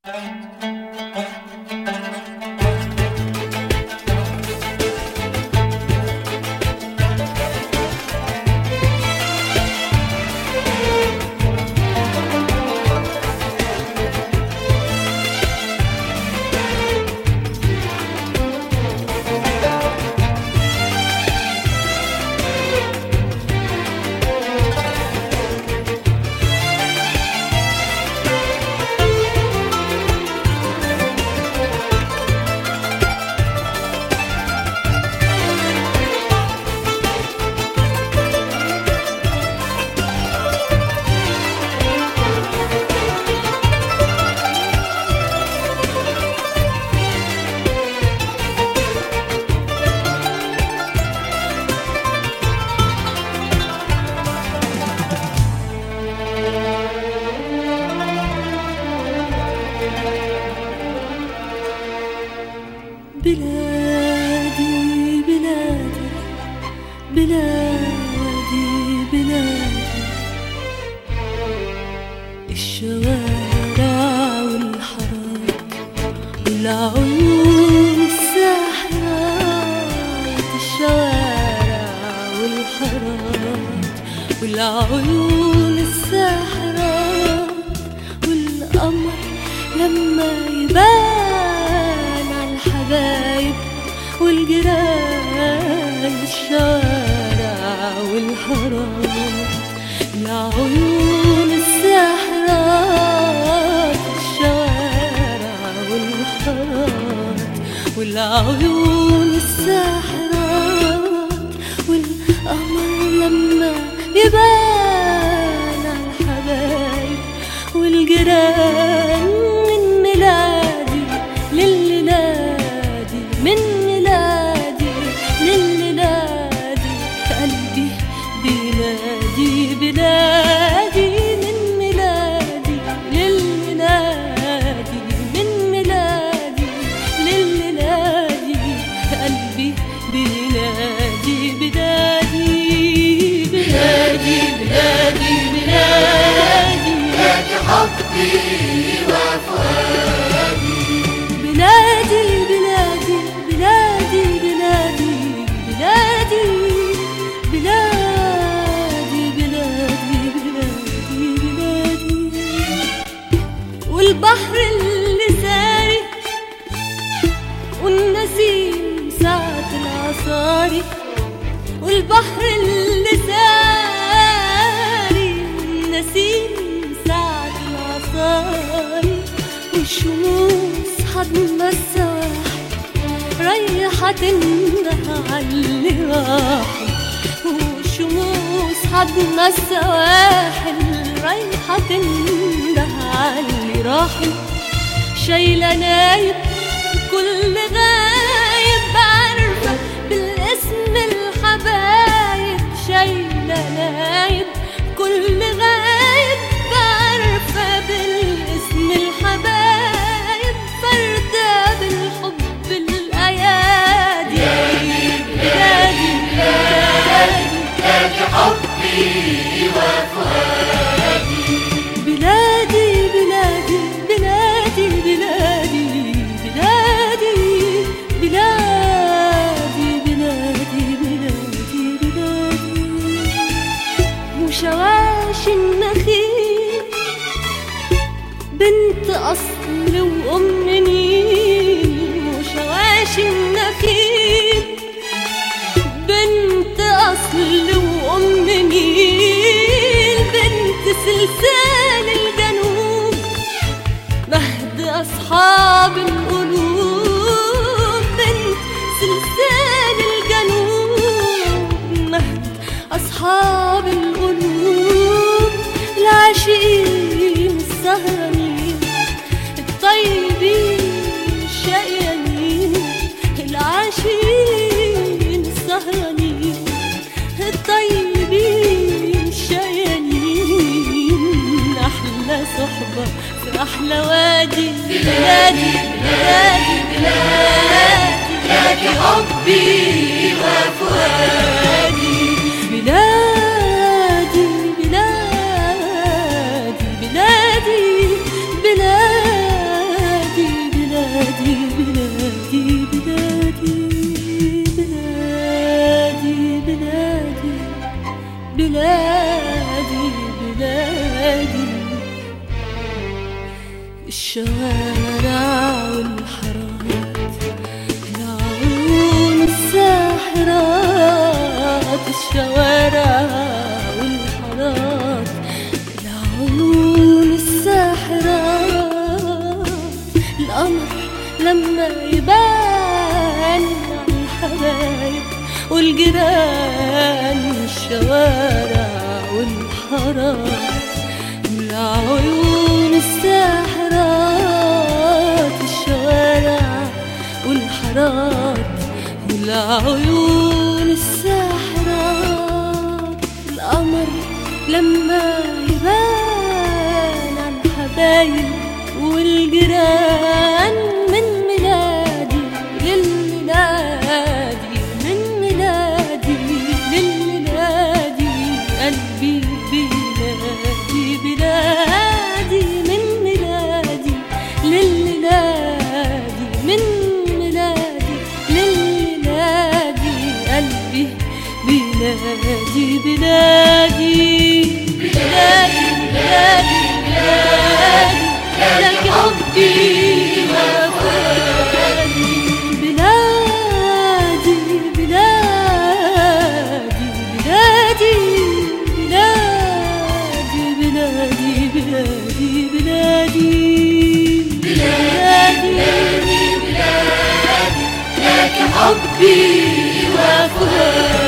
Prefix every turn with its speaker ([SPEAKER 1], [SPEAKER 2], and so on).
[SPEAKER 1] بلادي بلادي بلادي بلادي، الشوارع والحارات والعيون الساحرات، الشوارع والحارات والعيون الساحرات، والقمر لما يبان عالحبايب والجيران، الشوارع والحارات العيون الساحرات، الشوارع والحارات والعيون الساحرات، والقمر لما يبان عالحبايب والجيران، من ميلادي لليلادي، من ميلادي لليلادي، قلبي بينادي بلادي، من ميلادي للميلادي، من ميلادي لليلادي، قلبي بينادي بلادي بلادي بلادي بلادي،
[SPEAKER 2] بلادي حبي وفؤادي،
[SPEAKER 1] بلادي بلادي بلادي بلادي بلادي بلادي بلادي بلادي بلادي، والبحر اللي ساري والنسيم ساعة العصاري، والبحر اللي ساري والنسيم ساعة العصاري، والشموس حضن السواحل رايحة تنده عاللي راحوا، والشموس حضن السواحل رايحة تنده عاللي راحوا، شايلة نايب كل غايب عارفة بالاسم الحبايب، شايلة نايب كل غايب عارفة بالاسم الحبايب، فردة بالحب الأيادي، بلادي بلادي
[SPEAKER 2] بلادي حبي وفؤادي،
[SPEAKER 1] بلادي بلادي بلادي بلادي بلادي بلادي بلادي بلادي بلادي، وشواشي النخيل بنت أصل وأم نيل، وشواشي النخيل بنت أصل وأم نيل، بنت سلسال الجنوب مهد أصحاب القلوب، بنت سلسال الجنوب مهد أصحاب القلوب، العاشقين السهرانين الطيبين الشقيانين، العاشقين السهرانين الطيبين الشقيانين، أحلى صحبة في أحلى وادي، بلادي بلادي بلادي
[SPEAKER 2] بلادي حبي وفؤادي،
[SPEAKER 1] بلادي بلادي بلادي بلادي الشوارع والحارات، العيون الساحرات، الشوارع والحارات، العيون الساحرات. القمر لما يبان على الحبايب والجيران، الشوارع والحارات، العيون الساحرات، الشوارع والحارات، العيون الساحرات. القمر لما يبان على الحبايب والجيران، من ميلادي للميلادي، من ميلادي للميلادي، قلبي بلادي بلادي، من ميلادي للميلادي، من ميلادي للميلادي، قلبي بلادي بلادي بلادي بلادي بلادي، لك حبي وفؤادي. بلادي بلادي بلادي بلادي بلادي بلادي بلادي بلادي
[SPEAKER 2] لك حبي وفؤادي.